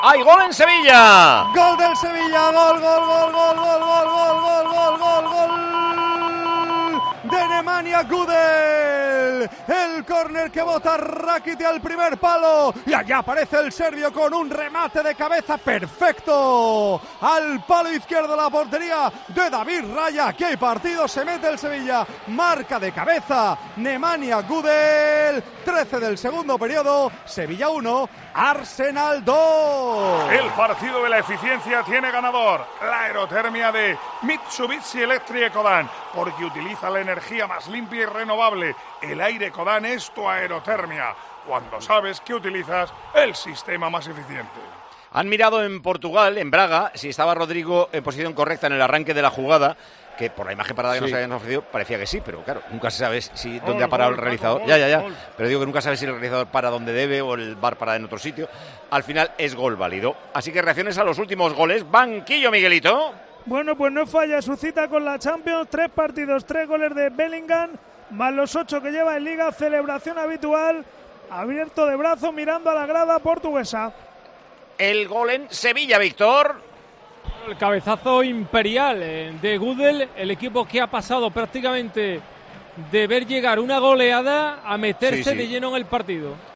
¡Hay gol en Sevilla! Gol del Sevilla, gol de Nemanja Gudel. El córner que bota Rakiti al primer palo. Y allá aparece el serbio con un remate de cabeza perfecto al palo izquierdo de la portería de David Raya. ¡Qué partido se mete el Sevilla! Marca de cabeza Nemanja Gudel. 13 del segundo periodo. Sevilla 1, Arsenal 2. El partido de la eficiencia tiene ganador. La aerotermia de Mitsubishi Electric Ecodan, porque utiliza la energía más limpia y renovable. El aire Ecodan es tu aerotermia, cuando sabes que utilizas el sistema más eficiente. Han mirado en Portugal, en Braga, si estaba Rodrigo en posición correcta en el arranque de la jugada, que por la imagen parada que nos habían ofrecido parecía que sí, pero claro, nunca se sabe si dónde ha parado el realizador. Ya. Pero digo que nunca sabe si el realizador para donde debe o el VAR para en otro sitio. Al final es gol válido. Así que reacciones a los últimos goles. Banquillo, Miguelito. Bueno, pues no falla su cita con la Champions. 3 partidos, 3 goles de Bellingham, más los 8 que lleva en Liga. Celebración habitual, abierto de brazo mirando a la grada portuguesa. El gol en Sevilla, Víctor. El cabezazo imperial de Gudel, el equipo que ha pasado prácticamente de ver llegar una goleada a meterse de lleno en el partido.